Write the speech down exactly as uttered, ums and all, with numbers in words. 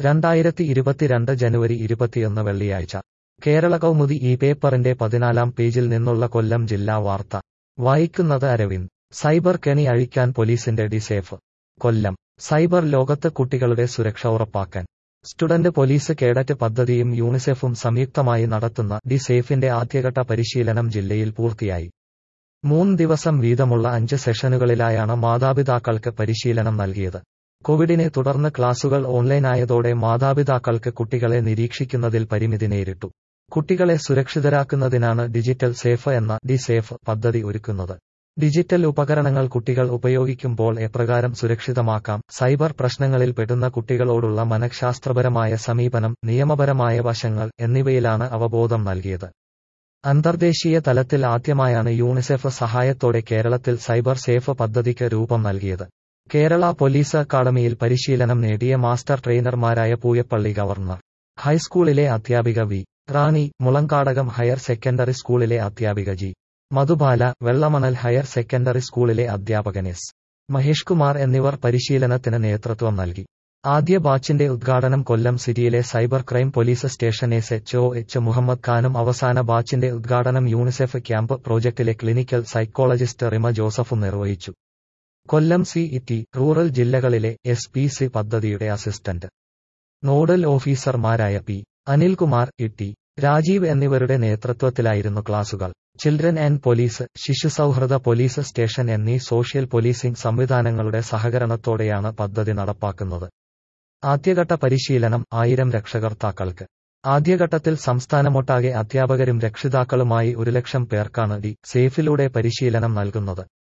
രണ്ടായിരത്തി ഇരുപത്തിരണ്ട് ജനുവരി ഇരുപത്തിയൊന്ന് വെള്ളിയാഴ്ച കേരള കൗമുദി ഈ പേപ്പറിന്റെ പതിനാലാം പേജിൽ നിന്നുള്ള കൊല്ലം ജില്ലാ വാർത്ത വായിക്കുന്നത് അരവിന്ദ്. സൈബർ കെണി അഴിക്കാൻ പോലീസിന്റെ ഡിസേഫ്. കൊല്ലം. സൈബർ ലോകത്ത് കുട്ടികളുടെ സുരക്ഷ ഉറപ്പാക്കാൻ സ്റ്റുഡന്റ് പോലീസ് കേഡറ്റ് പദ്ധതിയും യൂണിസെഫും സംയുക്തമായി നടത്തുന്ന ഡി സേഫിന്റെ ആദ്യഘട്ട പരിശീലനം ജില്ലയിൽ പൂർത്തിയായി. മൂന്ന് ദിവസം വീതമുള്ള അഞ്ച് സെഷനുകളിലായാണ് മാതാപിതാക്കൾക്ക് പരിശീലനം നൽകിയത്. കോവിഡിനെ തുടർന്ന് ക്ലാസുകൾ ഓൺലൈനായതോടെ മാതാപിതാക്കൾക്ക് കുട്ടികളെ നിരീക്ഷിക്കുന്നതിൽ പരിമിതി നേരിട്ടു. കുട്ടികളെ സുരക്ഷിതരാക്കുന്നതിനാണ് ഡിജിറ്റൽ സേഫ് എന്ന ഡി സേഫ് പദ്ധതി ഒരുക്കുന്നത്. ഡിജിറ്റൽ ഉപകരണങ്ങൾ കുട്ടികൾ ഉപയോഗിക്കുമ്പോൾ എപ്രകാരം സുരക്ഷിതമാക്കാം, സൈബർ പ്രശ്നങ്ങളിൽ പെടുന്ന കുട്ടികളോടുള്ള മനഃശാസ്ത്രപരമായ സമീപനം, നിയമപരമായ വശങ്ങൾ എന്നിവയിലാണ് അവബോധം നൽകിയത്. അന്തർദേശീയ തലത്തിൽ ആദ്യമായാണ് യൂണിസെഫ് സഹായത്തോടെ കേരളത്തിൽ സൈബർ സേഫ് പദ്ധതിക്ക് രൂപം നൽകിയത്. കേരള പോലീസ് അക്കാദമിയിൽ പരിശീലനം നേടിയ മാസ്റ്റർ ട്രെയിനർമാരായ പൂയപ്പള്ളി ഗവർണർ ഹൈസ്കൂളിലെ അധ്യാപിക V Rani, Mulankadakam higher secondary സ്കൂളിലെ അധ്യാപിക G Madhubala, Vellamanal higher secondary സ്കൂളിലെ അധ്യാപകൻ എസ് മഹേഷ് കുമാർ എന്നിവർ പരിശീലനത്തിന് നേതൃത്വം നൽകി. ആദ്യ ബാച്ചിന്റെ ഉദ്ഘാടനം കൊല്ലം സിറ്റിയിലെ cyber crime police station S H O H Muhammad ഖാനും അവസാന ബാച്ചിന്റെ ഉദ്ഘാടനം യൂണിസെഫ് ക്യാമ്പ് പ്രോജക്ടിലെ ക്ലിനിക്കൽ സൈക്കോളജിസ്റ്റ് റിമ ജോസഫും നിർവഹിച്ചു. Kollam C E T rural ജില്ലകളിലെ എസ് പി സി പദ്ധതിയുടെ അസിസ്റ്റന്റ് നോഡൽ ഓഫീസർമാരായ P Anilkumar, E T Rajeev എന്നിവരുടെ നേതൃത്വത്തിലായിരുന്നു ക്ലാസുകൾ. ചിൽഡ്രൻ ആൻഡ് പോലീസ്, ശിശുസൗഹൃദ പോലീസ് സ്റ്റേഷൻ എന്നീ സോഷ്യൽ പോലീസിംഗ് സംവിധാനങ്ങളുടെ സഹകരണത്തോടെയാണ് പദ്ധതി നടപ്പാക്കുന്നത്. ആദ്യഘട്ട പരിശീലനം ആയിരം രക്ഷകർത്താക്കൾക്ക്. ആദ്യഘട്ടത്തിൽ സംസ്ഥാനമൊട്ടാകെ അധ്യാപകരും രക്ഷിതാക്കളുമായി ഒരു ലക്ഷം പേർക്കാണ് ഡി സേഫിലൂടെ പരിശീലനം നൽകുന്നത്.